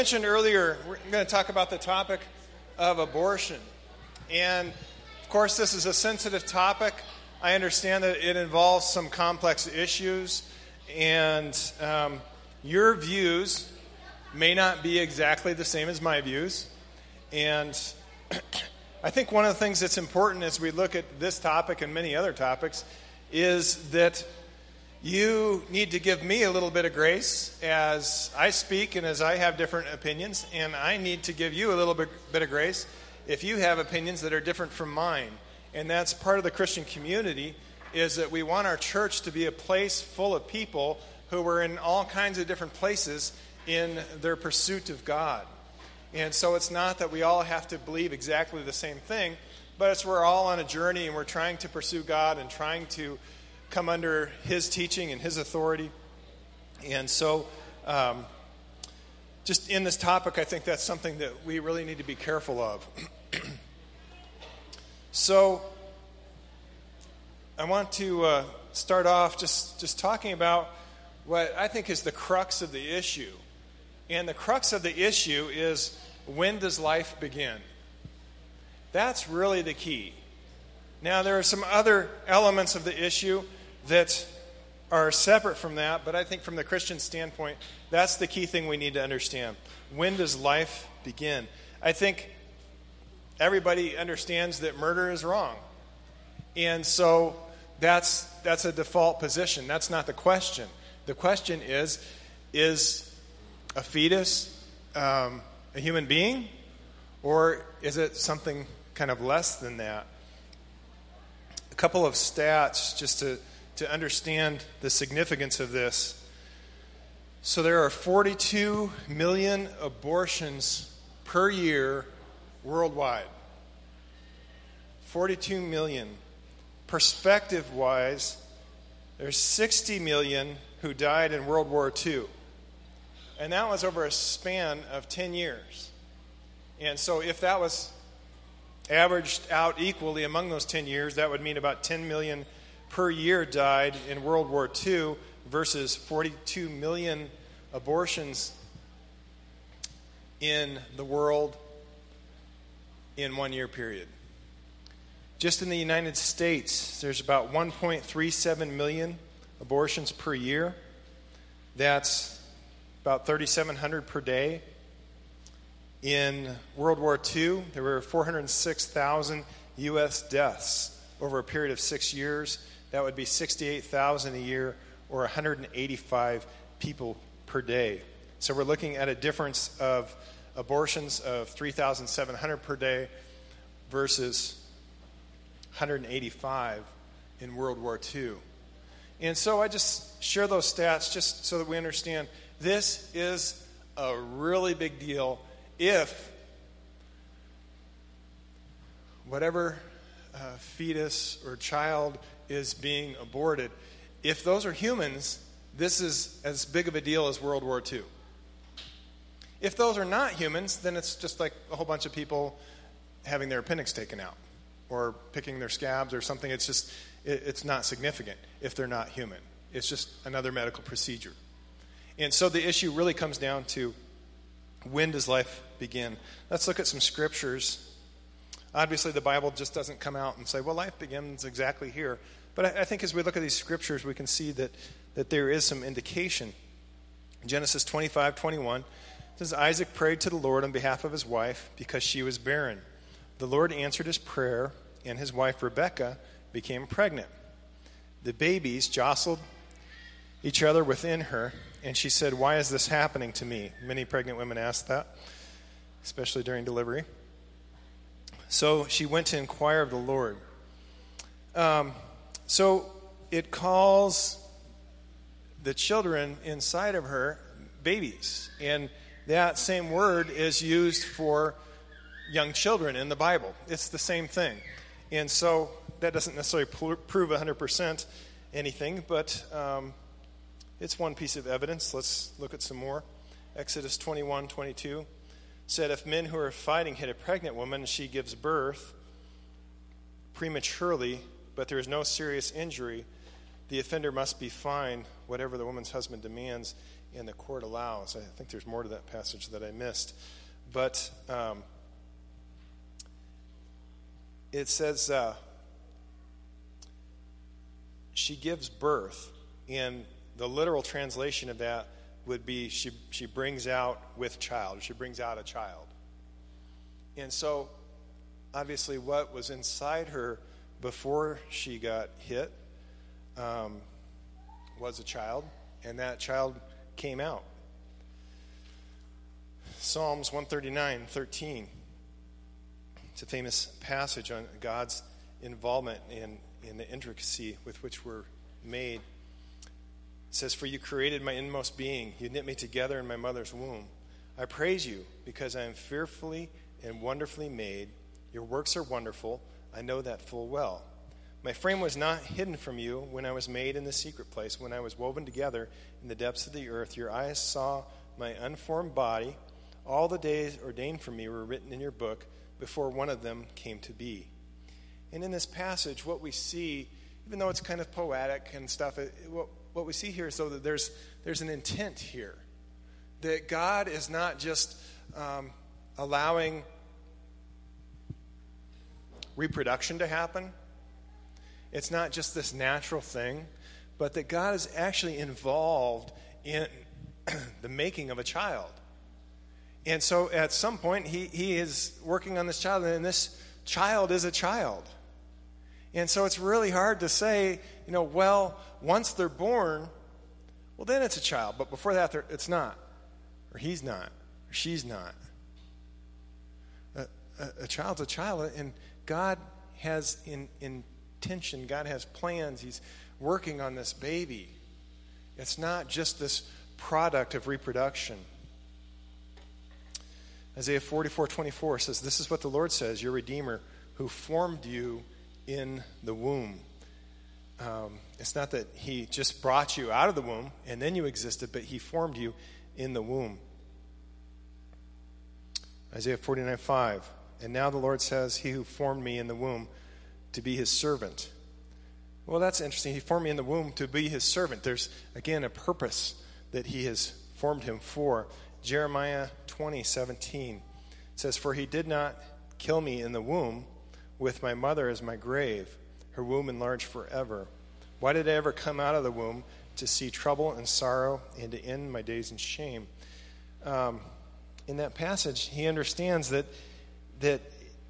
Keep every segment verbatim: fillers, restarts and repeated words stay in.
Mentioned earlier, we're going to talk about the topic of abortion. And of course, this is a sensitive topic. I understand that it involves some complex issues, and um, your views may not be exactly the same as my views. And I think one of the things that's important as we look at this topic and many other topics is that you need to give me a little bit of grace as I speak and as I have different opinions, and I need to give you a little bit, bit of grace if you have opinions that are different from mine. And that's part of the Christian community, is that we want our church to be a place full of people who are in all kinds of different places in their pursuit of God. And so it's not that we all have to believe exactly the same thing, but it's we're all on a journey and we're trying to pursue God and trying to come under His teaching and His authority. And so um, just in this topic, I think that's something that we really need to be careful of. So I want to uh, start off just, just talking about what I think is the crux of the issue. And the crux of the issue is, when does life begin? That's really the key. Now, there are some other elements of the issue that are separate from that, but I think from the Christian standpoint, that's the key thing we need to understand. When does life begin? I think everybody understands that murder is wrong. And so that's that's a default position. That's not the question. The question is, is a fetus um, a human being, or is it something kind of less than that? A couple of stats just to to understand the significance of this. So there are forty-two million abortions per year worldwide. forty-two million. Perspective-wise, there's sixty million who died in World War Two. And that was over a span of ten years. And so if that was averaged out equally among those ten years, that would mean about ten million per year died in World War Two versus forty-two million abortions in the world in one year period. Just in the United States, there's about one point three seven million abortions per year. That's about thirty-seven hundred per day. In World War Two, there were four hundred six thousand U S deaths over a period of six years. That would be sixty-eight thousand a year, or one hundred eighty-five people per day. So we're looking at a difference of abortions of three thousand seven hundred per day versus one hundred eighty-five in World War Two. And so I just share those stats just so that we understand this is a really big deal if whatever uh, fetus or child is being aborted, if those are humans, this is as big of a deal as World War Two. If those are not humans, then it's just like a whole bunch of people having their appendix taken out or picking their scabs or something. It's just, it, it's not significant if they're not human. It's just another medical procedure. And so the issue really comes down to, when does life begin? Let's look at some scriptures. Obviously, the Bible just doesn't come out and say, well, life begins exactly here. But I, I think as we look at these scriptures, we can see that, that there is some indication. Genesis twenty-five twenty-one says, Isaac prayed to the Lord on behalf of his wife because she was barren. The Lord answered his prayer, and his wife Rebekah became pregnant. The babies jostled each other within her, and she said, why is this happening to me? Many pregnant women ask that, especially during delivery. So she went to inquire of the Lord. Um, so it calls the children inside of her babies. And that same word is used for young children in the Bible. It's the same thing. And so that doesn't necessarily pl- prove one hundred percent anything, but um, it's one piece of evidence. Let's look at some more. Exodus twenty-one twenty-two said, if men who are fighting hit a pregnant woman, she gives birth prematurely, but there is no serious injury, the offender must be fined whatever the woman's husband demands and the court allows. I think there's more to that passage that I missed. But um, it says uh, she gives birth, and the literal translation of that would be she she brings out with child. She brings out a child. And so, obviously, what was inside her before she got hit um, was a child, and that child came out. Psalms one thirty-nine, thirteen. It's a famous passage on God's involvement in, in the intricacy with which we're made. It says, "For you created my inmost being. You knit me together in my mother's womb. I praise you because I am fearfully and wonderfully made. Your works are wonderful. I know that full well. My frame was not hidden from you when I was made in the secret place, when I was woven together in the depths of the earth. Your eyes saw my unformed body. All the days ordained for me were written in your book before one of them came to be." And in this passage, what we see, even though it's kind of poetic and stuff, it, it, what, what we see here is though that there's there's an intent here. That God is not just um, allowing reproduction to happen. It's not just this natural thing, but that God is actually involved in the making of a child. And so at some point, he, he is working on this child, and this child is a child. And so it's really hard to say, you know, well, once they're born, well, then it's a child. But before that, it's not. Or he's not. Or she's not. A, a, a child's a child, and God has in, intention, God has plans. He's working on this baby. It's not just this product of reproduction. Isaiah forty-four twenty-four says, "This is what the Lord says, your Redeemer, who formed you in the womb." Um, it's not that he just brought you out of the womb and then you existed, but he formed you in the womb. Isaiah forty-nine five, "And now the Lord says, he who formed me in the womb to be his servant." Well, that's interesting. He formed me in the womb to be his servant. There's, again, a purpose that he has formed him for. Jeremiah twenty seventeen says, "For he did not kill me in the womb, with my mother as my grave, her womb enlarged forever. Why did I ever come out of the womb to see trouble and sorrow and to end my days in shame?" Um, in that passage, he understands that that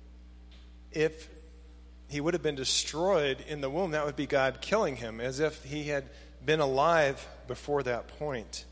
if he would have been destroyed in the womb, that would be God killing him, as if he had been alive before that point.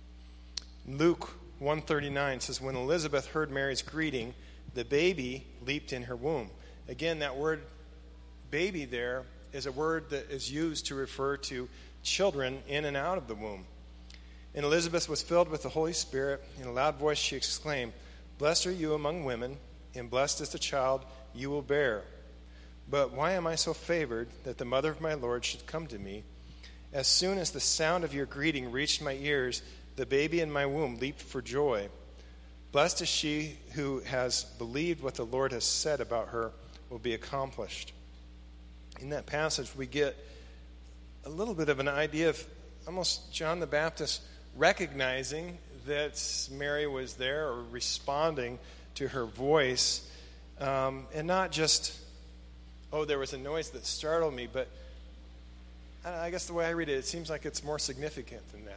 Luke one thirty-nine says, "When Elizabeth heard Mary's greeting, the baby leaped in her womb." Again, that word baby there is a word that is used to refer to children in and out of the womb. "And Elizabeth was filled with the Holy Spirit. In a loud voice she exclaimed, 'Blessed are you among women, and blessed is the child you will bear. But why am I so favored that the mother of my Lord should come to me? As soon as the sound of your greeting reached my ears, the baby in my womb leaped for joy. Blessed is she who has believed what the Lord has said about her will be accomplished.'" In that passage, we get a little bit of an idea of almost John the Baptist recognizing that Mary was there, or responding to her voice, um, and not just, oh, there was a noise that startled me, but I guess the way I read it, it seems like it's more significant than that.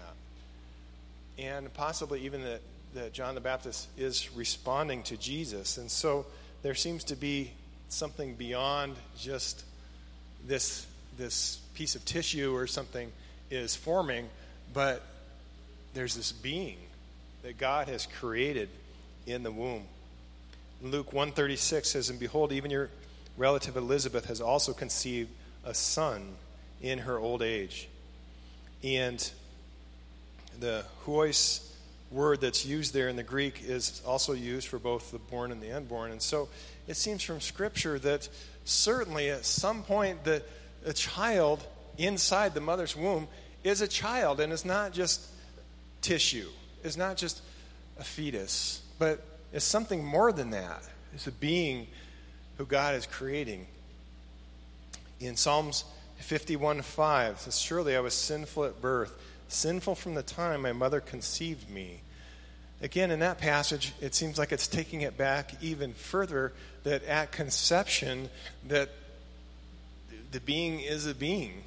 And possibly even that, that John the Baptist is responding to Jesus. And so there seems to be something beyond just this this piece of tissue or something is forming, but there's this being that God has created in the womb. Luke one thirty-six says, "And behold, even your relative Elizabeth has also conceived a son in her old age." And the huios word that's used there in the Greek is also used for both the born and the unborn. And so it seems from Scripture that certainly at some point the a child inside the mother's womb is a child, and is not just tissue, is not just a fetus, but is something more than that. It's a being who God is creating. In Psalms fifty-one five, it says, "Surely I was sinful at birth, sinful from the time my mother conceived me. Again, in that passage, it seems like it's taking it back even further, that at conception, that the being is a being.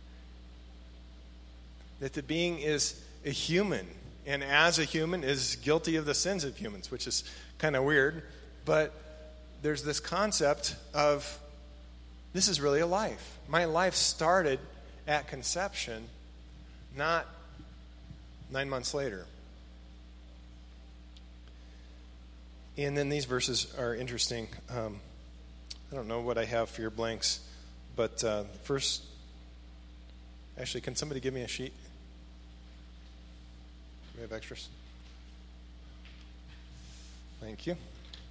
That the being is a human, and as a human is guilty of the sins of humans, which is kind of weird, but there's this concept of this is really a life. My life started at conception, not nine months later. And then these verses are interesting. Um, I don't know what I have for your blanks, but uh, first, actually, can somebody give me a sheet? Do we have extras? Thank you.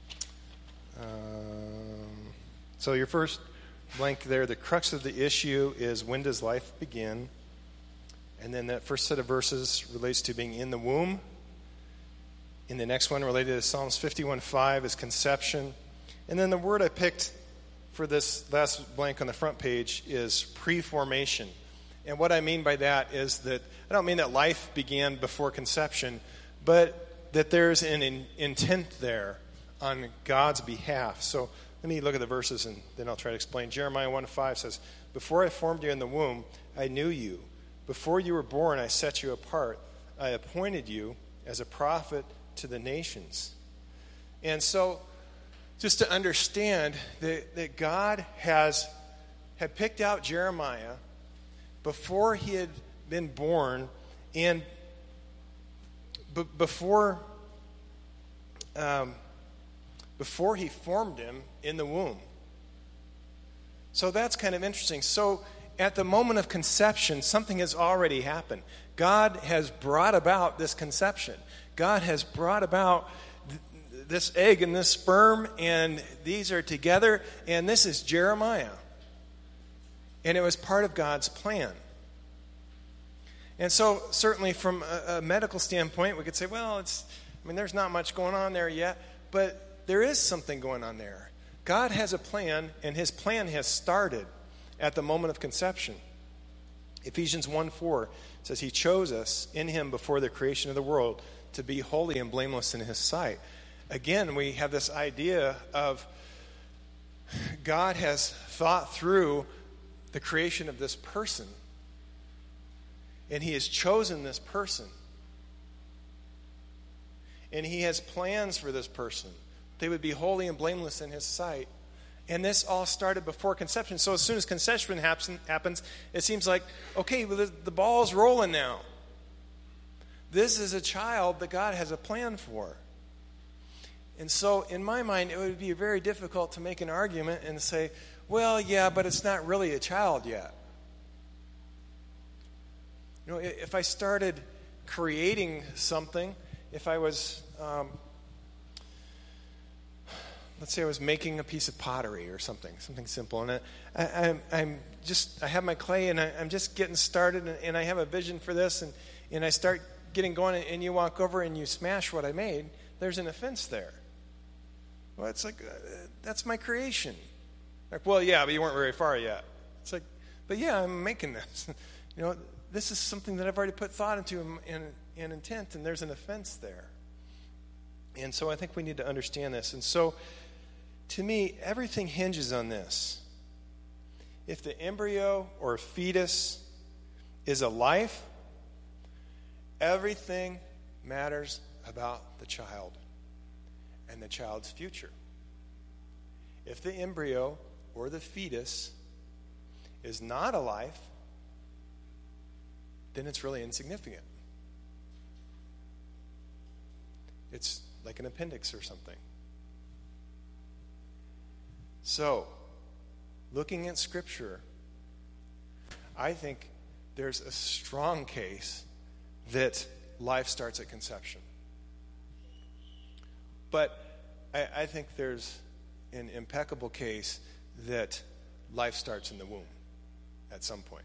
Um, so your first blank there, the crux of the issue is, when does life begin? And then that first set of verses relates to being in the womb. And the next one, related to Psalms fifty-one five, is conception. And then the word I picked for this last blank on the front page is pre-formation. And what I mean by that is that I don't mean that life began before conception, but that there's an in, intent there on God's behalf. So let me look at the verses and then I'll try to explain. Jeremiah one five says, "Before I formed you in the womb, I knew you. Before you were born, I set you apart. I appointed you as a prophet to the nations." And so, just to understand that, that God has had picked out Jeremiah before he had been born, and b- before um, before he formed him in the womb. So that's kind of interesting. So at the moment of conception, something has already happened. God has brought about this conception. God has brought about th- this egg and this sperm, and these are together, and this is Jeremiah. And it was part of God's plan. And so, certainly from a, a medical standpoint, we could say, well, it's, I mean, there's not much going on there yet, but there is something going on there. God has a plan, and his plan has started at the moment of conception. Ephesians one four says he chose us in him before the creation of the world to be holy and blameless in his sight. Again, we have this idea of God has thought through the creation of this person, and he has chosen this person, and he has plans for this person. They would be holy and blameless in his sight. And this all started before conception. So as soon as conception happens, it seems like, okay, well, the ball's rolling now. This is a child that God has a plan for. And so in my mind, it would be very difficult to make an argument and say, well, yeah, but it's not really a child yet. You know, if I started creating something, if I was... Um, Let's say I was making a piece of pottery or something, something simple, and I, I, I'm, I'm just, I have my clay, and I, I'm just getting started, and, and I have a vision for this, and, and I start getting going, and you walk over and you smash what I made. There's an offense there. Well, it's like, uh, that's my creation. Like, well, yeah, but you weren't very far yet. It's like, but yeah, I'm making this. You know, this is something that I've already put thought into and, and, and intent, and there's an offense there. And so I think we need to understand this. And so, to me, everything hinges on this. If the embryo or fetus is a life, everything matters about the child and the child's future. If the embryo or the fetus is not a life, then it's really insignificant. It's like an appendix or something. So, looking at Scripture, I think there's a strong case that life starts at conception. But I, I think there's an impeccable case that life starts in the womb at some point.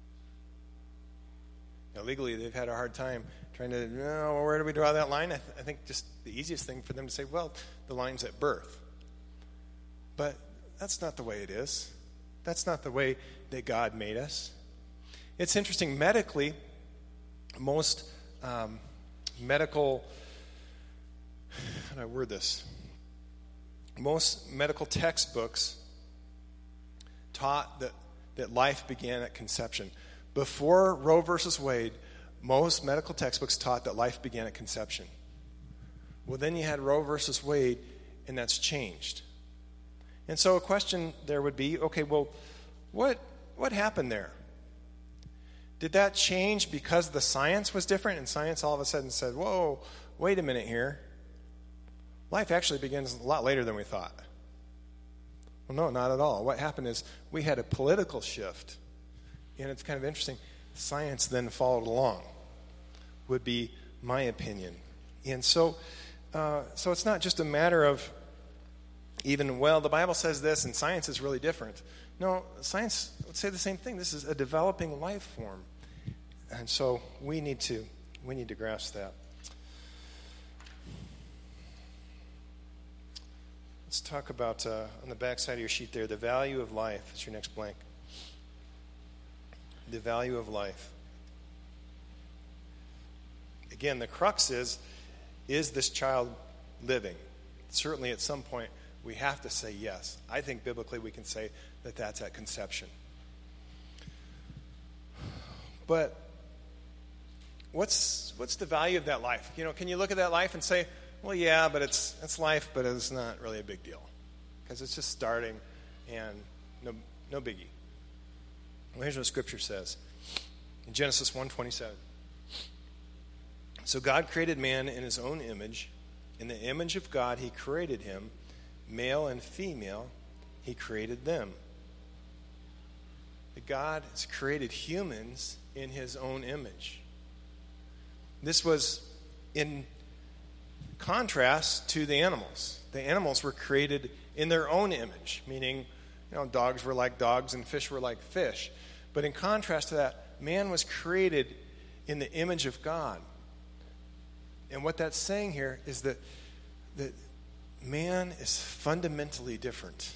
Now, legally, they've had a hard time trying to, you know, where do we draw that line? I, th- I think just the easiest thing for them to say, well, the line's at birth. But that's not the way it is. That's not the way that God made us. It's interesting, medically, most um, medical, how do I word this? Most medical textbooks taught that, that life began at conception. Before Roe versus Wade, most medical textbooks taught that life began at conception. Well, then you had Roe versus Wade, and that's changed. And so a question there would be, okay, well, what what happened there? Did that change because the science was different, and science all of a sudden said, whoa, wait a minute here. Life actually begins a lot later than we thought. Well, no, not at all. What happened is we had a political shift, and it's kind of interesting. Science then followed along, would be my opinion. And so, uh, so it's not just a matter of even, well, the Bible says this, and science is really different. No, science would say the same thing. This is a developing life form. And so we need to we need to grasp that. Let's talk about, uh, on the back side of your sheet there, the value of life. It's your next blank. The value of life. Again, the crux is, is this child living? Certainly at some point, we have to say yes. I think biblically we can say that that's at conception. But what's what's the value of that life? You know, can you look at that life and say, well, yeah, but it's it's life, but it's not really a big deal because it's just starting and no no biggie. Well, here's what Scripture says in Genesis one twenty-seven. So God created man in his own image. In the image of God, he created him. Male and female, he created them. God has created humans in his own image. This was in contrast to the animals. The animals were created in their own image, meaning, you know, dogs were like dogs and fish were like fish. But in contrast to that, man was created in the image of God. And what that's saying here is that, that man is fundamentally different.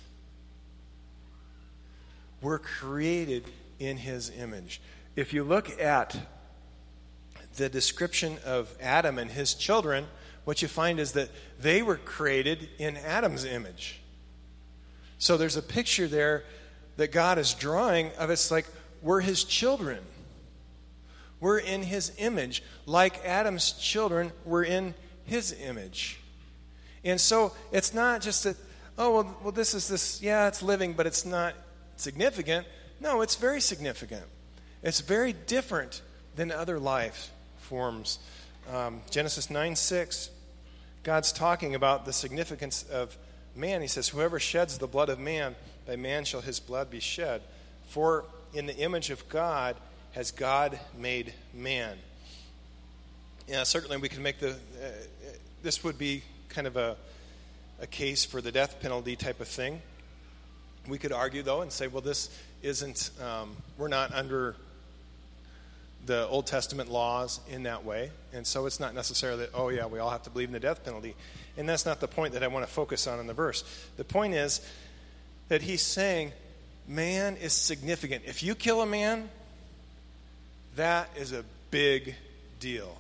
We're created in his image. If you look at the description of Adam and his children, what you find is that they were created in Adam's image. So there's a picture there that God is drawing of it's like we're his children. We're in his image, like Adam's children were in his image. And so it's not just that, oh, well, well, this is this, yeah, it's living, but it's not significant. No, it's very significant. It's very different than other life forms. Um, Genesis nine six, God's talking about the significance of man. He says, whoever sheds the blood of man, by man shall his blood be shed. For in the image of God has God made man. Yeah, certainly we can make the, uh, this would be kind of a, a case for the death penalty type of thing. We could argue, though, and say, well, this isn't, um, we're not under the Old Testament laws in that way. And so it's not necessarily that, oh, yeah, we all have to believe in the death penalty. And that's not the point that I want to focus on in the verse. The point is that he's saying man is significant. If you kill a man, that is a big deal.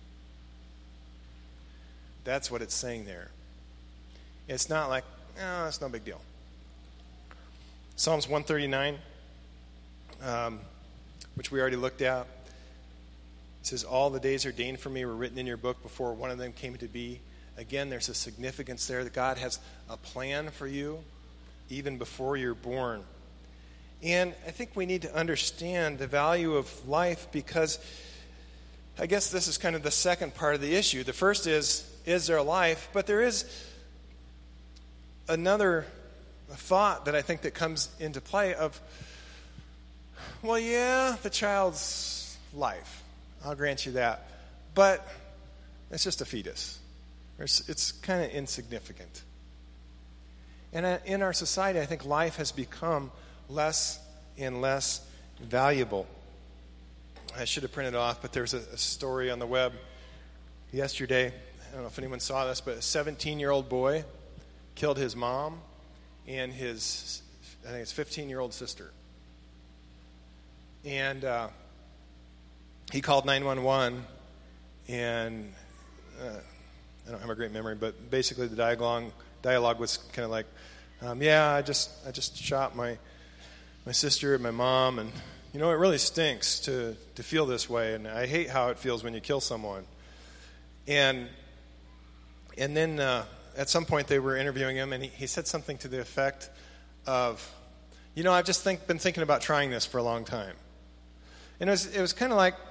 That's what it's saying there. It's not like, oh, it's no big deal. Psalms one thirty-nine, um, which we already looked at, it says, all the days ordained for me were written in your book before one of them came to be. Again, there's a significance there that God has a plan for you even before you're born. And I think we need to understand the value of life because I guess this is kind of the second part of the issue. The first is, is there life? But there is another thought that I think that comes into play of, well, yeah, the child's life. I'll grant you that. But it's just a fetus. It's, it's kind of insignificant. And in our society, I think life has become less and less valuable. I should have printed it off, but there's a, a story on the web yesterday. I don't know if anyone saw this, but a seventeen-year-old boy killed his mom and his, I think his fifteen-year-old sister. And uh, he called nine one one, and uh, I don't have a great memory, but basically the dialogue dialogue was kind of like, um, yeah, I just I just shot my my sister and my mom, and you know, it really stinks to to feel this way, and I hate how it feels when you kill someone. And and then uh, at some point they were interviewing him, and he, he said something to the effect of, you know, I've just think, been thinking about trying this for a long time. And it was it was kind of like,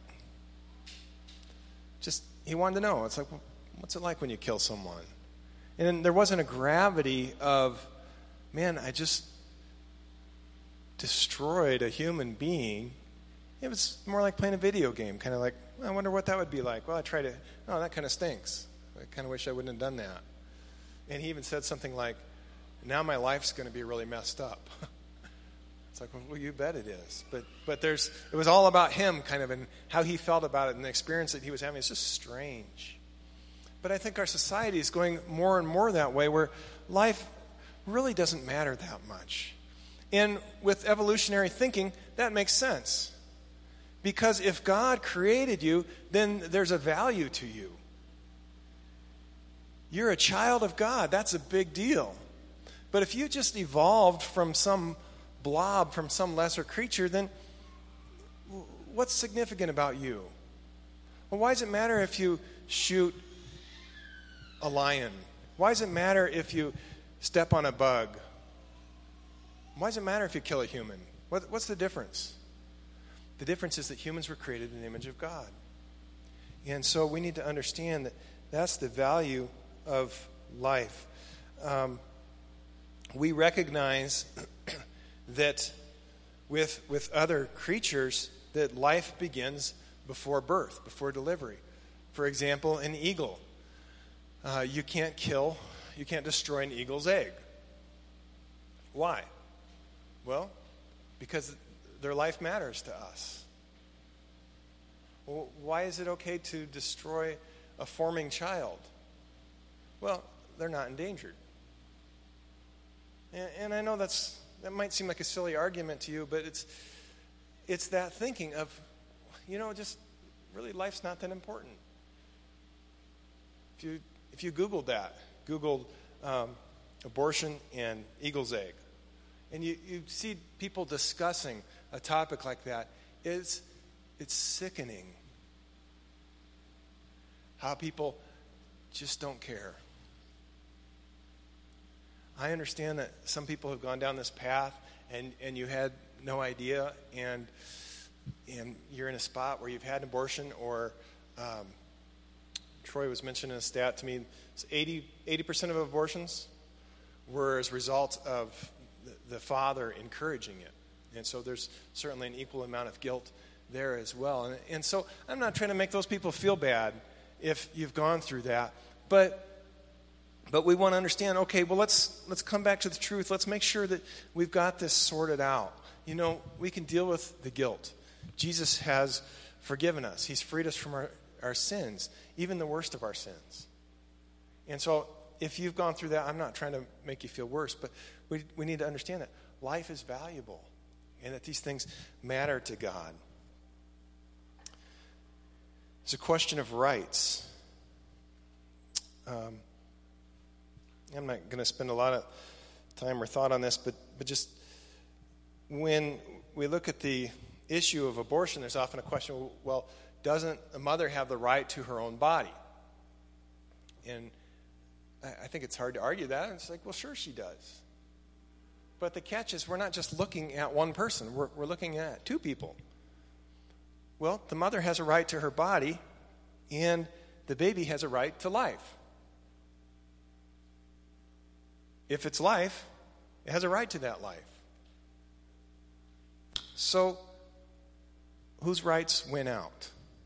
just, he wanted to know. It's like, well, what's it like when you kill someone? And then there wasn't a gravity of, man, I just destroyed a human being. It was more like playing a video game, kind of like, I wonder what that would be like. Well, I tried to, oh, that kind of stinks. I kind of wish I wouldn't have done that. And he even said something like, now my life's going to be really messed up. It's like, well, you bet it is. But but there's it was all about him, kind of, and how he felt about it and the experience that he was having. It's just strange. But I think our society is going more and more that way, where life really doesn't matter that much. And with evolutionary thinking, that makes sense. Because if God created you, then there's a value to you. You're a child of God. That's a big deal. But if you just evolved from some blob, from some lesser creature, then what's significant about you? Well, why does it matter if you shoot a lion? Why does it matter if you step on a bug? Why does it matter if you kill a human? What, what's the difference? The difference is that humans were created in the image of God. And so we need to understand that that's the value of life. Um, we recognize that with, with other creatures, that life begins before birth, before delivery. For example, an eagle. Uh, you can't kill, you can't destroy an eagle's egg. Why? Well, because their life matters to us. Well, why is it okay to destroy a forming child? Well, they're not endangered. And, and I know that's that might seem like a silly argument to you, but it's it's that thinking of, you know, just really life's not that important. If you if you Googled that, Googled um, abortion and eagle's egg, and you, you see people discussing a topic like that, it's it's sickening how people just don't care. I understand that some people have gone down this path and, and you had no idea, and and you're in a spot where you've had an abortion, or um, Troy was mentioning a stat to me, it's eighty percent of abortions were as a result of the, the father encouraging it. And so there's certainly an equal amount of guilt there as well. And, and so I'm not trying to make those people feel bad if you've gone through that, but But we want to understand, okay, well, let's let's come back to the truth. Let's make sure that we've got this sorted out. You know, we can deal with the guilt. Jesus has forgiven us. He's freed us from our, our sins, even the worst of our sins. And so if you've gone through that, I'm not trying to make you feel worse, but we we need to understand that life is valuable and that these things matter to God. It's a question of rights. Um I'm not going to spend a lot of time or thought on this, but, but just when we look at the issue of abortion, there's often a question, well, doesn't a mother have the right to her own body? And I, I think it's hard to argue that. It's like, well, sure she does. But the catch is we're not just looking at one person. We're, we're looking at two people. Well, the mother has a right to her body, and the baby has a right to life. If it's life, it has a right to that life. So, whose rights win out?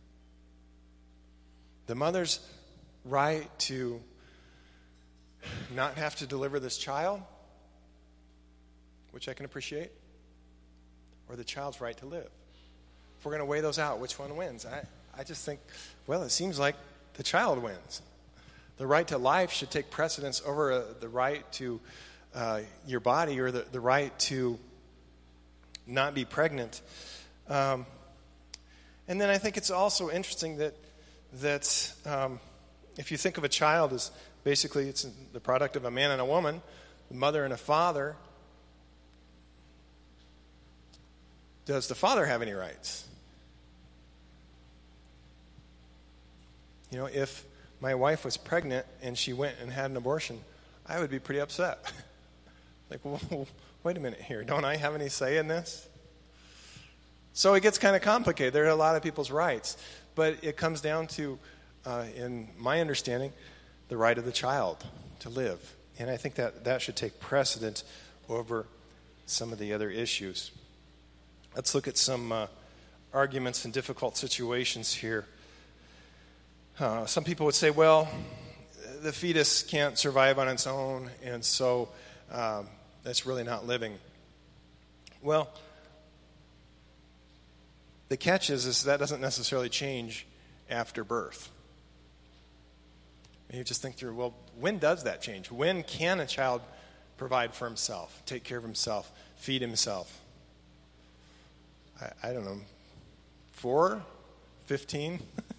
The mother's right to not have to deliver this child, which I can appreciate, or the child's right to live? If we're going to weigh those out, which one wins? I, I just think, well, it seems like the child wins. The right to life should take precedence over uh, the right to uh, your body, or the, the right to not be pregnant. Um, And then I think it's also interesting that that um, if you think of a child as basically it's the product of a man and a woman, a mother and a father, does the father have any rights? You know, if my wife was pregnant and she went and had an abortion, I would be pretty upset. Like, well, wait a minute here. Don't I have any say in this? So it gets kind of complicated. There are a lot of people's rights. But it comes down to, uh, in my understanding, the right of the child to live. And I think that that should take precedent over some of the other issues. Let's look at some uh, arguments in difficult situations here. Uh, some people would say, well, the fetus can't survive on its own, and so um, that's really not living. Well, the catch is, is that doesn't necessarily change after birth. And you just think through, well, when does that change? When can a child provide for himself, take care of himself, feed himself? I, I don't know, four, fifteen?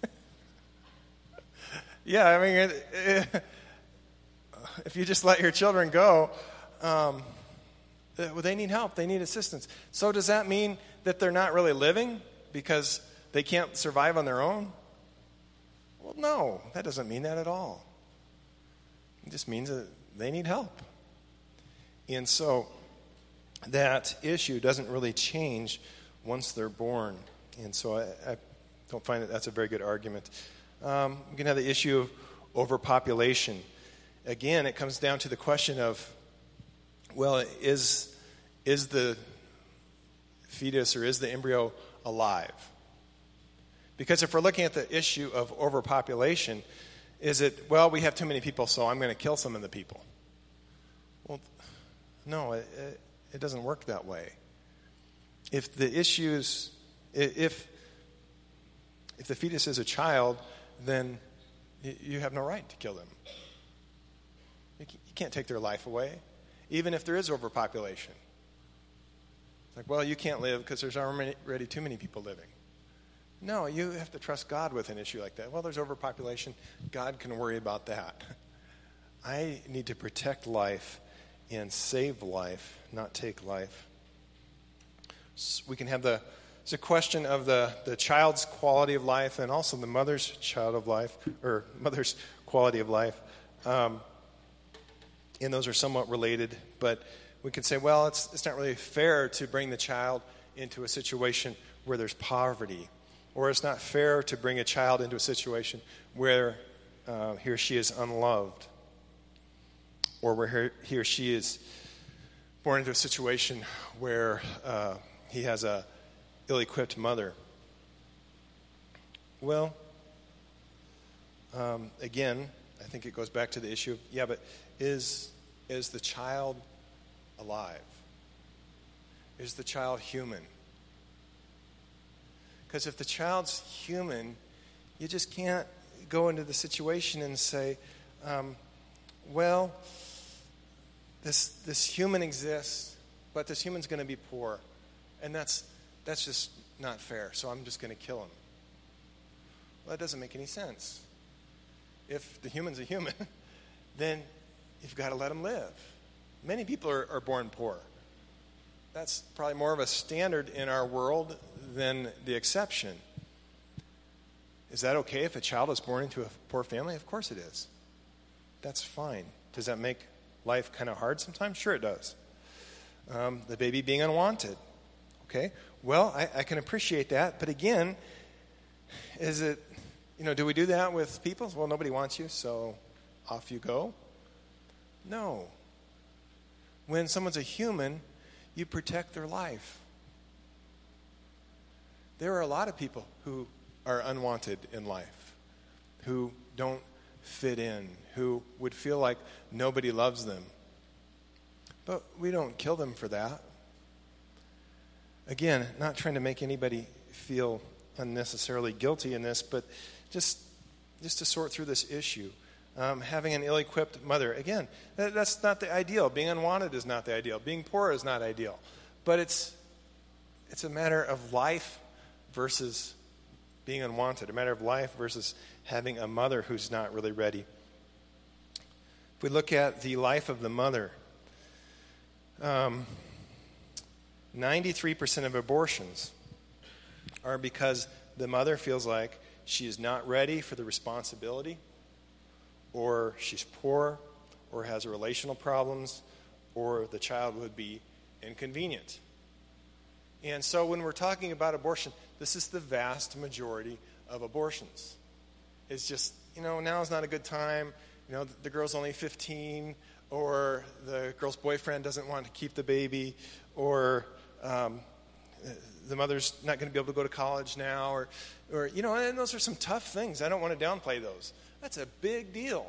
Yeah, I mean, it, it, if you just let your children go, um, well, they need help. They need assistance. So does that mean that they're not really living because they can't survive on their own? Well, no, that doesn't mean that at all. It just means that they need help. And so that issue doesn't really change once they're born. And so I, I don't find that that's a very good argument. Um, we can have the issue of overpopulation. Again, it comes down to the question of, well, is is the fetus or is the embryo alive? Because if we're looking at the issue of overpopulation, is it, well, we have too many people, so I'm going to kill some of the people? Well, no, it, it, it doesn't work that way. If the issues, if if the fetus is a child, then you have no right to kill them. You can't take their life away, even if there is overpopulation. It's like, well, you can't live because there's already too many people living. No, you have to trust God with an issue like that. Well, there's overpopulation. God can worry about that. I need to protect life and save life, not take life. So we can have the It's a question of the, the child's quality of life and also the mother's child of life, or mother's quality of life. Um, and those are somewhat related, but we could say, well, it's it's not really fair to bring the child into a situation where there's poverty, or it's not fair to bring a child into a situation where uh, he or she is unloved, or where he or she is born into a situation where uh, he has a ill-equipped mother. Well, um, again, I think it goes back to the issue of, yeah, but is is the child alive? Is the child human? Because if the child's human, you just can't go into the situation and say, um, well, this this human exists, but this human's going to be poor, and that's That's just not fair, so I'm just going to kill him. Well, that doesn't make any sense. If the human's a human, then you've got to let him live. Many people are, are born poor. That's probably more of a standard in our world than the exception. Is that okay if a child is born into a poor family? Of course it is. That's fine. Does that make life kind of hard sometimes? Sure it does. Um, the baby being unwanted. Okay, well, I, I can appreciate that, but again, is it, you know, do we do that with people? Well, nobody wants you, so off you go. No. When someone's a human, you protect their life. There are a lot of people who are unwanted in life, who don't fit in, who would feel like nobody loves them. But we don't kill them for that. Again, not trying to make anybody feel unnecessarily guilty in this, but just just to sort through this issue. Um, having an ill-equipped mother, again, that, that's not the ideal. Being unwanted is not the ideal. Being poor is not ideal. But it's it's a matter of life versus being unwanted, a matter of life versus having a mother who's not really ready. If we look at the life of the mother, um, ninety-three percent of abortions are because the mother feels like she is not ready for the responsibility, or she's poor, or has relational problems, or the child would be inconvenient. And so when we're talking about abortion, this is the vast majority of abortions. It's just, you know, now is not a good time. You know, the girl's only fifteen, or the girl's boyfriend doesn't want to keep the baby, or um, the mother's not going to be able to go to college now, or, or, you know, and those are some tough things. I don't want to downplay those. That's a big deal.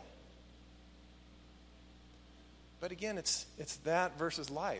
But again, it's it's that versus life.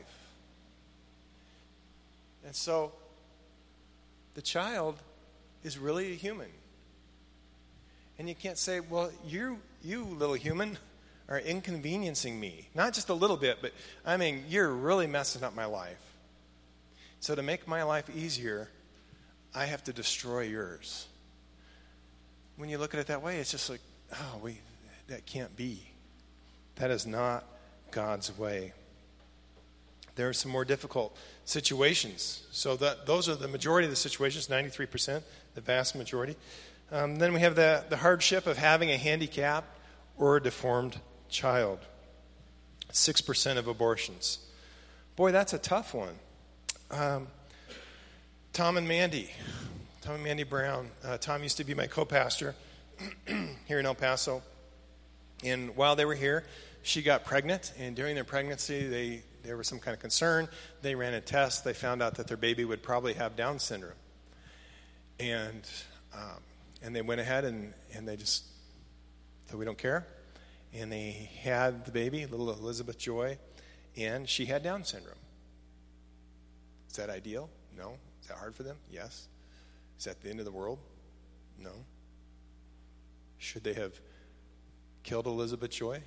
And so the child is really a human. And you can't say, well, you, you little human, are inconveniencing me. Not just a little bit, but I mean, you're really messing up my life. So to make my life easier, I have to destroy yours. When you look at it that way, it's just like, oh, we, that can't be. That is not God's way. There are some more difficult situations. So that those are the majority of the situations, ninety-three percent, the vast majority. Um, then we have the, the hardship of having a handicapped or a deformed child. six percent of abortions. Boy, that's a tough one. Um, Tom and Mandy. Tom and Mandy Brown. Uh, Tom used to be my co-pastor here in El Paso. And while they were here, she got pregnant. And during their pregnancy, they there was some kind of concern. They ran a test. They found out that their baby would probably have Down syndrome. And um, and they went ahead and, and they just said, we don't care. And they had the baby, little Elizabeth Joy, and she had Down syndrome. Is that ideal? No. Is that hard for them? Yes. Is that the end of the world? No. Should they have killed Elizabeth Joy?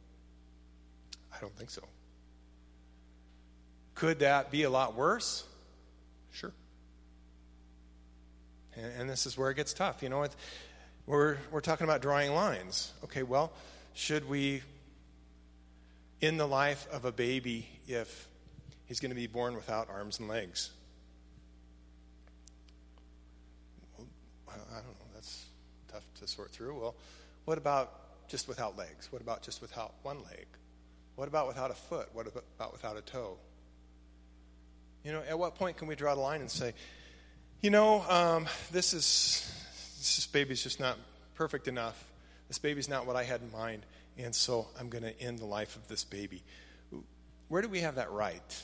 I don't think so. Could that be a lot worse? Sure. And, and this is where it gets tough. You know, it's, we're we're talking about drawing lines. Okay, well, should we end the life of a baby if he's going to be born without arms and legs? Well, I don't know. That's tough to sort through. Well, what about just without legs? What about just without one leg? What about without a foot? What about without a toe? You know, at what point can we draw the line and say, you know, um, this is this baby's just not perfect enough. This baby's not what I had in mind, and so I'm going to end the life of this baby. Where do we have that right?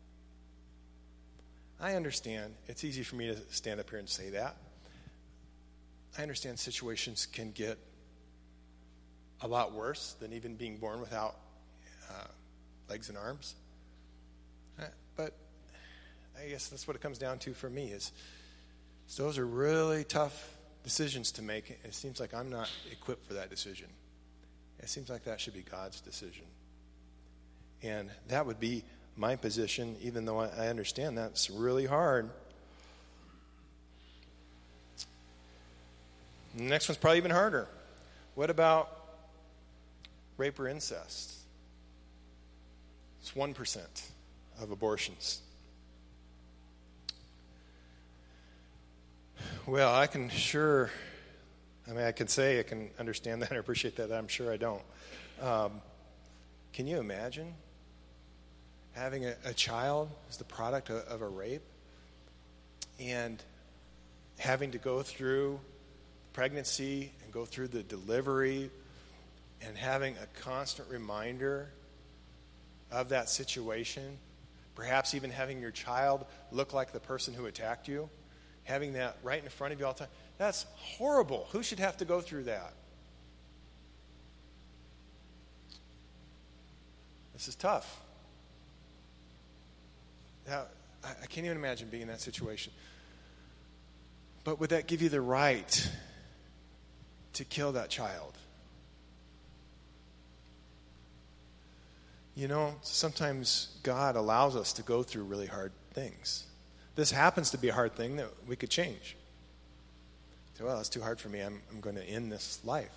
I understand. It's easy for me to stand up here and say that. I understand situations can get a lot worse than even being born without uh, legs and arms. Uh, but I guess that's what it comes down to for me is so those are really tough decisions to make. It seems like I'm not equipped for that decision. It seems like that should be God's decision. And that would be my position, even though I understand that's really hard. The next one's probably even harder. What about rape or incest? It's one percent of abortions. Well, I can sure, I mean, I can say I can understand that and appreciate that. I'm sure I don't. Um, can you imagine having a, a child as the product of, of a rape and having to go through pregnancy and go through the delivery and having a constant reminder of that situation, perhaps even having your child look like the person who attacked you, having that right in front of you all the time? That's horrible. Who should have to go through that? This is tough. Now, I, I can't even imagine being in that situation. But would that give you the right to kill that child? You know, sometimes God allows us to go through really hard things. This happens to be a hard thing that we could change. say, well, it's too hard for me. I'm, I'm going to end this life.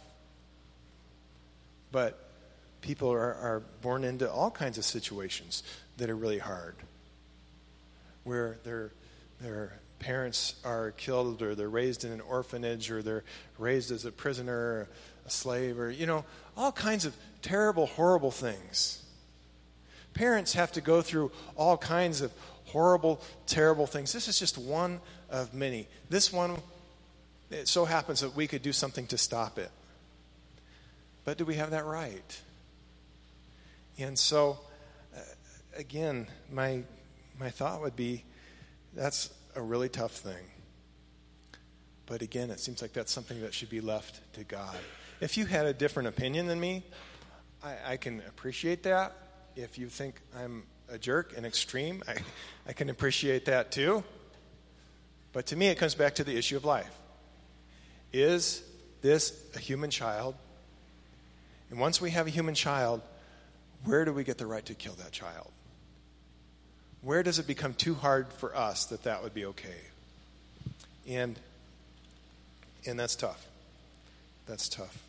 But people are, are born into all kinds of situations that are really hard, where their their parents are killed, or they're raised in an orphanage, or they're raised as a prisoner, or a slave, or, you know, all kinds of terrible, horrible things. Parents have to go through all kinds of horrible, terrible things. This is just one of many. This one, it so happens that we could do something to stop it. But do we have that right? And so, uh, again, my my thought would be, that's a really tough thing. But again, it seems like that's something that should be left to God. If you had a different opinion than me, I, I can appreciate that. If you think I'm a jerk and extreme, I, I can appreciate that too. But to me, it comes back to the issue of life. Is this a human child? And once we have a human child, where do we get the right to kill that child? Where does it become too hard for us that that would be okay? And and that's tough. That's tough.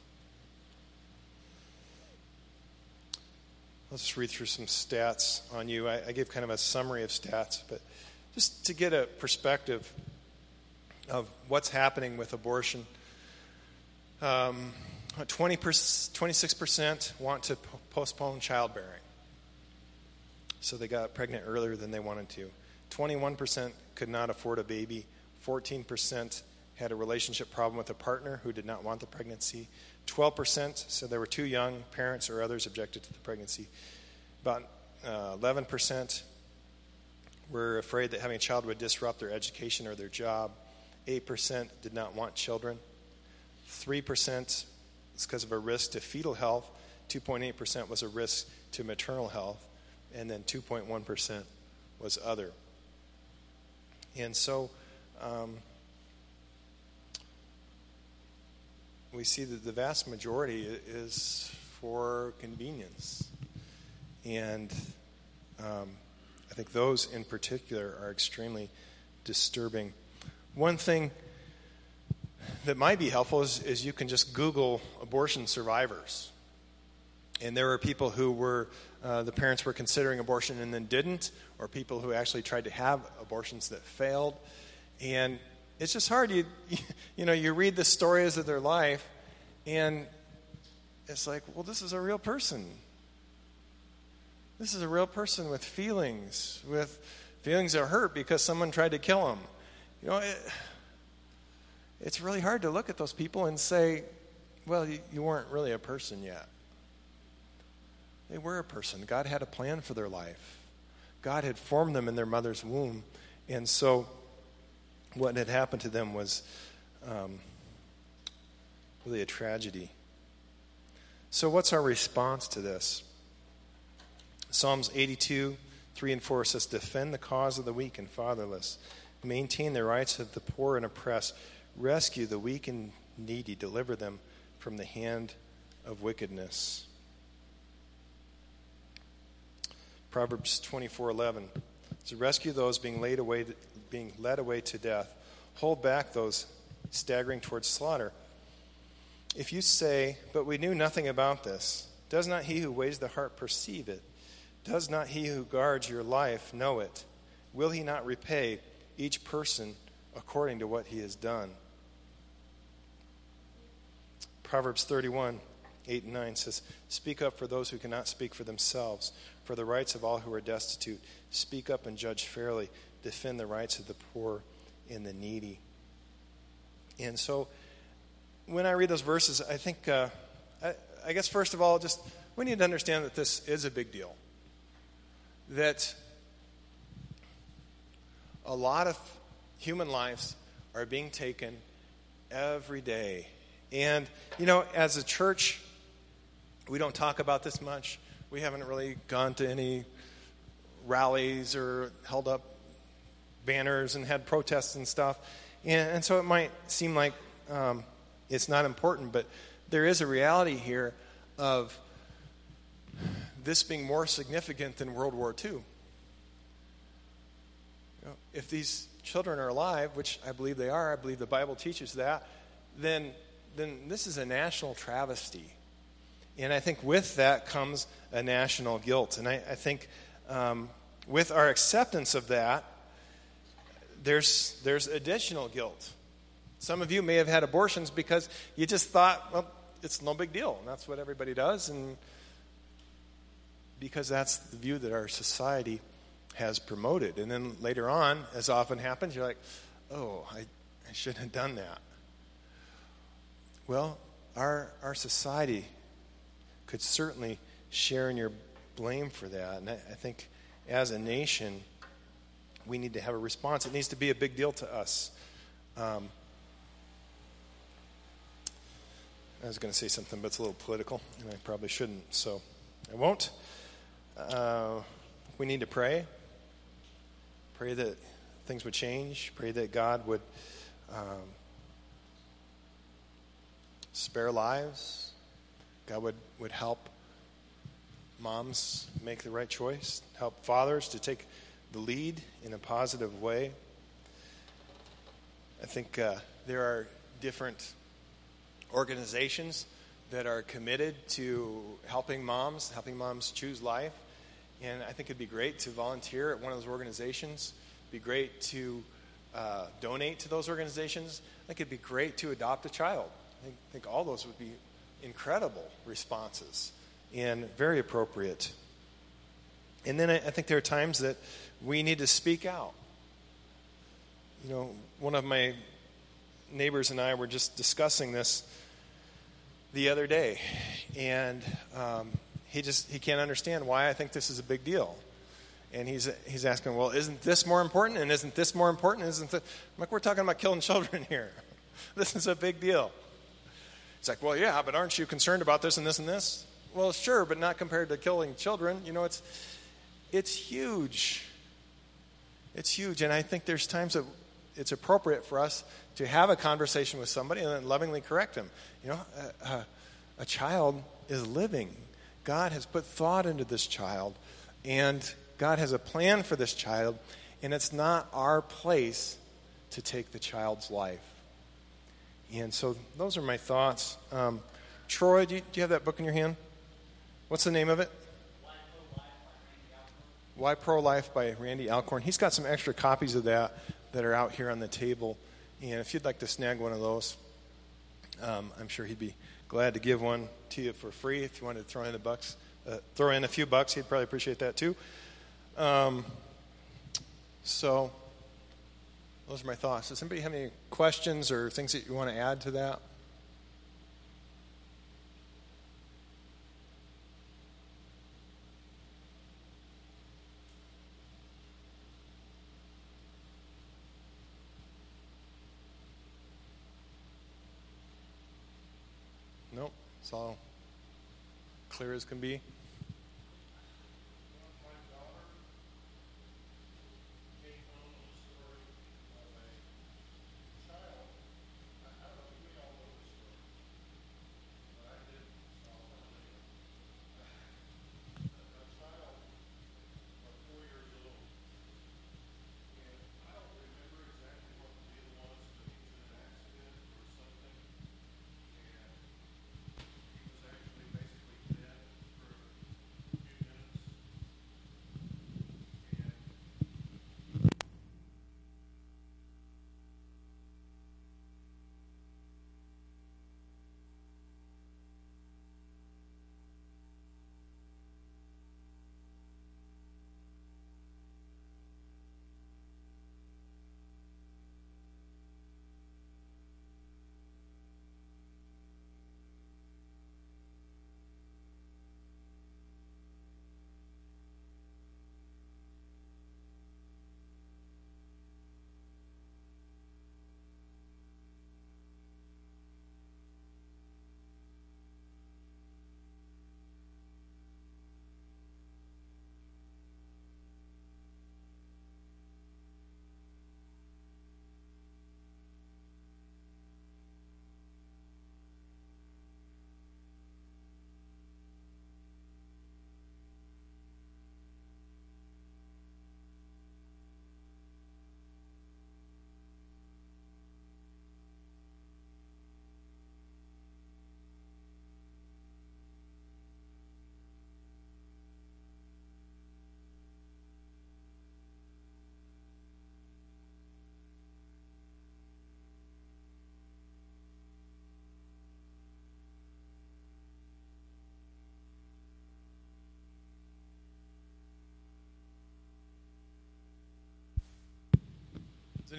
I'll just read through some stats on you. I, I gave kind of a summary of stats, but just to get a perspective of what's happening with abortion. Um, twenty percent, twenty-six percent want to po- postpone childbearing. So they got pregnant earlier than they wanted to. twenty-one percent could not afford a baby. fourteen percent had a relationship problem with a partner who did not want the pregnancy. twelve percent said they were too young. Parents or others objected to the pregnancy. About uh, eleven percent were afraid that having a child would disrupt their education or their job. eight percent did not want children. three percent is because of a risk to fetal health. two point eight percent was a risk to maternal health. And then two point one percent was other. And so um, we see that the vast majority is for convenience. And um, I think those in particular are extremely disturbing. One thing that might be helpful is, is you can just Google abortion survivors. And there were people who were, uh, the parents were considering abortion and then didn't, or people who actually tried to have abortions that failed. And it's just hard. You, you know, you read the stories of their life, and it's like, well, this is a real person. This is a real person with feelings, with feelings that hurt because someone tried to kill him. You know, it, it's really hard to look at those people and say, well, you, you weren't really a person yet. They were a person. God had a plan for their life. God had formed them in their mother's womb. And so what had happened to them was um, really a tragedy. So what's our response to this? Psalms eighty-two, three and four says, defend the cause of the weak and fatherless. Maintain the rights of the poor and oppressed. Rescue the weak and needy. Deliver them from the hand of wickedness. Proverbs twenty-four eleven says, rescue those being laid away, being led away to death. Hold back those staggering towards slaughter. If you say, but we knew nothing about this, does not he who weighs the heart perceive it? Does not he who guards your life know it? Will he not repay each person according to what he has done? Proverbs thirty-one, eight and nine says, speak up for those who cannot speak for themselves, for the rights of all who are destitute. Speak up and judge fairly. Defend the rights of the poor and the needy. And so when I read those verses, I think, uh, I, I guess first of all, just we need to understand that this is a big deal. That a lot of human lives are being taken every day. And, you know, as a church, we don't talk about this much. We haven't really gone to any rallies or held up banners and had protests and stuff. And, and so it might seem like um, it's not important, but there is a reality here of this being more significant than World War Two. You know, if these children are alive, which I believe they are, I believe the Bible teaches that, then then this is a national travesty. And I think with that comes a national guilt. And I, I think um, with our acceptance of that, there's there's additional guilt. Some of you may have had abortions because you just thought, well, it's no big deal. And that's what everybody does. And because that's the view that our society has promoted. And then later on, as often happens, you're like, oh, I, I shouldn't have done that. Well, our our society could certainly share in your blame for that. And I, I think as a nation, we need to have a response. It needs to be a big deal to us. Um, I was going to say something, but it's a little political, and I probably shouldn't, so I won't. Uh, we need to pray. Pray that things would change. Pray that God would um, spare lives. God would, would help moms make the right choice, help fathers to take the lead in a positive way. I think uh, there are different organizations that are committed to helping moms, helping moms choose life. And I think it'd be great to volunteer at one of those organizations. It'd be great to uh, donate to those organizations. I think it'd be great to adopt a child. I think, I think all those would be incredible responses and very appropriate. And then I, I think there are times that we need to speak out. You know, one of my neighbors and I were just discussing this the other day, and um, he just he can't understand why I think this is a big deal. And he's he's asking, well, isn't this more important? And isn't this more important? Isn't this? I'm like, we're talking about killing children here. This is a big deal. It's like, well, yeah, but aren't you concerned about this and this and this? Well, sure, but not compared to killing children. You know, it's it's huge. It's huge, and I think there's times that it's appropriate for us to have a conversation with somebody and then lovingly correct them. You know, a, a, a child is living. God has put thought into this child, and God has a plan for this child, and it's not our place to take the child's life. And so those are my thoughts. Um, Troy, do you, do you have that book in your hand? What's the name of it? Why Pro-Life by Randy Alcorn. He's got some extra copies of that that are out here on the table. And if you'd like to snag one of those, um, I'm sure he'd be glad to give one to you for free. If you wanted to throw in the bucks, uh, throw in a few bucks, he'd probably appreciate that too. Um, so those are my thoughts. Does anybody have any questions or things that you want to add to that? Nope, it's all clear as can be.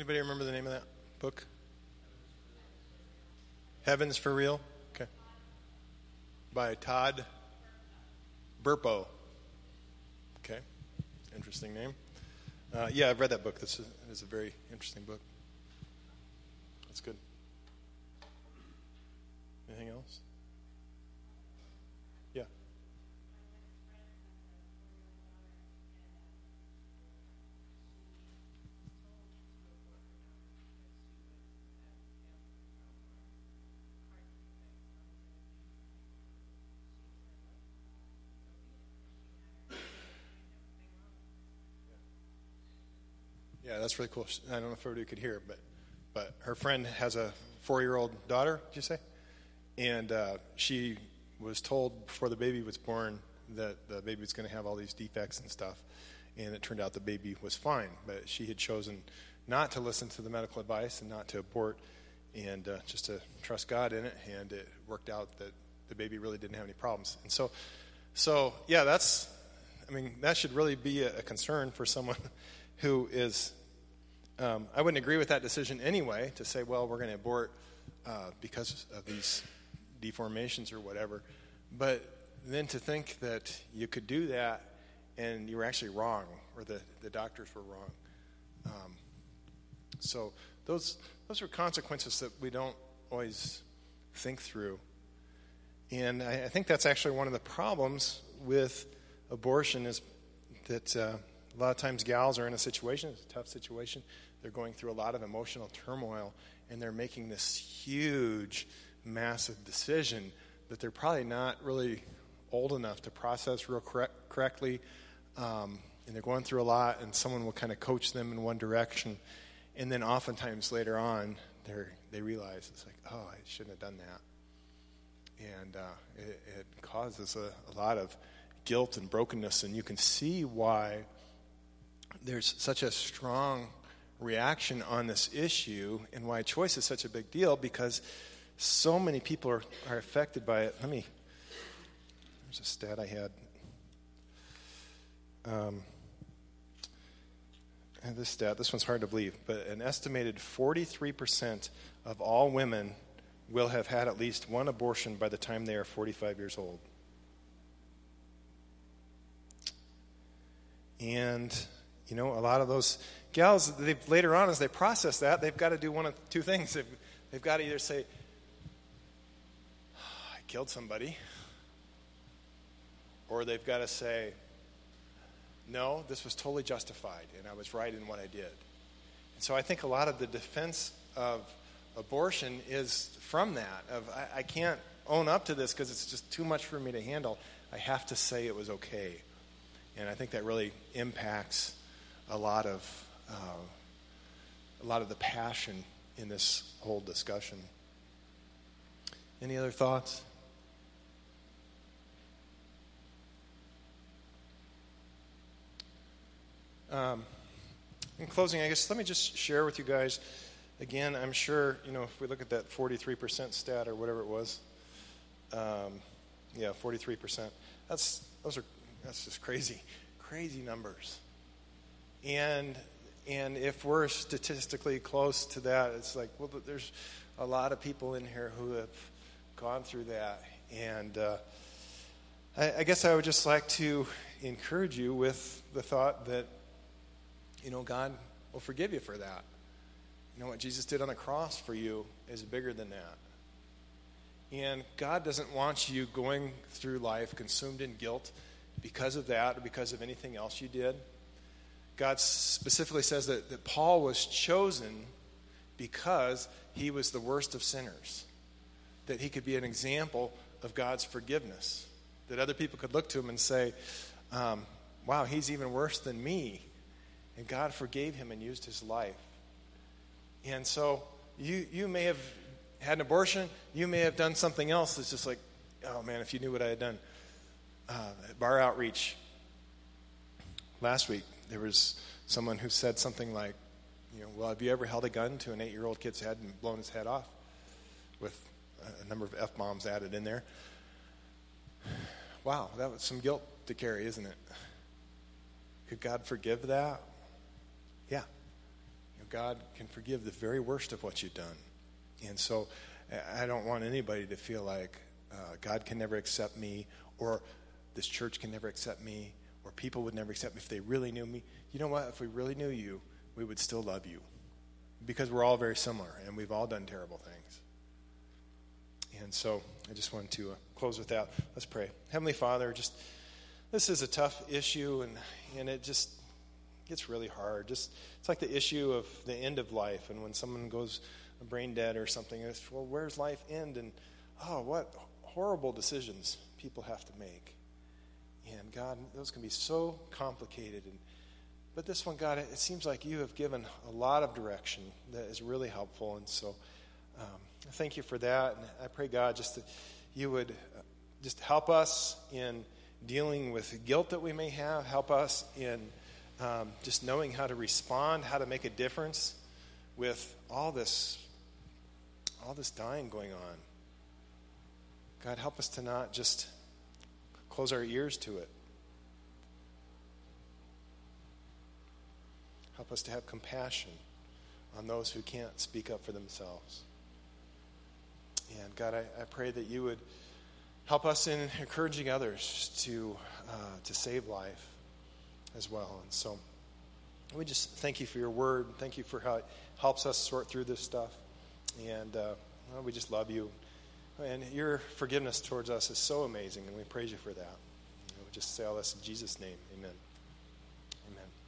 Anybody remember the name of that book? Heaven's for Real? Okay. By Todd Burpo. Okay. Interesting name. Uh, yeah, I've read that book. This is, is a very interesting book. That's good. Anything else? Yeah. Yeah, that's really cool. I don't know if everybody could hear, but but her friend has a four-year-old daughter, did you say? And uh, she was told before the baby was born that the baby was going to have all these defects and stuff, and it turned out the baby was fine, but she had chosen not to listen to the medical advice and not to abort and uh, just to trust God in it, and it worked out that the baby really didn't have any problems. And so, so yeah, that's, I mean, that should really be a, a concern for someone who is, um, I wouldn't agree with that decision anyway, to say, well, we're going to abort uh, because of these deformations or whatever. But then to think that you could do that and you were actually wrong, or the, the doctors were wrong. Um, so those those are consequences that we don't always think through. And I, I think that's actually one of the problems with abortion, is that uh, a lot of times gals are in a situation, it's a tough situation, they're going through a lot of emotional turmoil, and they're making this huge, massive decision that they're probably not really old enough to process real correct, correctly, um, and they're going through a lot, and someone will kind of coach them in one direction, and then oftentimes later on, they they realize, it's like, oh, I shouldn't have done that. And uh, it, it causes a, a lot of guilt and brokenness, and you can see why there's such a strong reaction on this issue and why choice is such a big deal, because so many people are, are affected by it. Let me, there's a stat I had. Um, and this stat, this one's hard to believe, but an estimated forty-three percent of all women will have had at least one abortion by the time they are forty-five years old. And, you know, a lot of those gals, they've, later on as they process that, they've got to do one of two things. They've, they've got to either say, I killed somebody, or they've got to say, no, this was totally justified, and I was right in what I did. And so I think a lot of the defense of abortion is from that, of I, I can't own up to this because it's just too much for me to handle. I have to say it was okay. And I think that really impacts a lot of uh, a lot of the passion in this whole discussion. Any other thoughts? Um, in closing, I guess let me just share with you guys. Again, I'm sure, you know, if we look at that forty-three percent stat or whatever it was, um, yeah, forty-three percent. That's those are that's just crazy, crazy numbers. And and if we're statistically close to that, it's like, well, but there's a lot of people in here who have gone through that. And uh, I, I guess I would just like to encourage you with the thought that, you know, God will forgive you for that. You know, what Jesus did on the cross for you is bigger than that. And God doesn't want you going through life consumed in guilt because of that or because of anything else you did. God specifically says that, that Paul was chosen because he was the worst of sinners, that he could be an example of God's forgiveness, that other people could look to him and say, um, wow, he's even worse than me. And God forgave him and used his life. And so you you may have had an abortion. You may have done something else that's just like, oh, man, if you knew what I had done. Uh, at Bar Outreach last week, there was someone who said something like, you know, well, have you ever held a gun to an eight-year-old kid's head and blown his head off with a number of F-bombs added in there? Wow, that was some guilt to carry, isn't it? Could God forgive that? Yeah. God can forgive the very worst of what you've done. And so I don't want anybody to feel like uh, God can never accept me, or this church can never accept me, or people would never accept me if they really knew me. You know what? If we really knew you, we would still love you, because we're all very similar, and we've all done terrible things. And so I just wanted to uh, close with that. Let's pray. Heavenly Father, just this is a tough issue, and, and it just gets really hard. Just it's like the issue of the end of life, and when someone goes brain dead or something, it's, well, where's life end? And oh, what horrible decisions people have to make. And God, those can be so complicated. And but this one, God, it seems like you have given a lot of direction that is really helpful. And so um, I thank you for that. And I pray, God, just that you would just help us in dealing with guilt that we may have. Help us in um, just knowing how to respond, how to make a difference with all this, all this dying going on. God, help us to not just close our ears to it. Help us to have compassion on those who can't speak up for themselves. And God, I, I pray that you would help us in encouraging others to uh, to save life as well. And so we just thank you for your word. Thank you for how it helps us sort through this stuff. And uh, well, we just love you. And your forgiveness towards us is so amazing, and we praise you for that. And we just say all this in Jesus' name. Amen.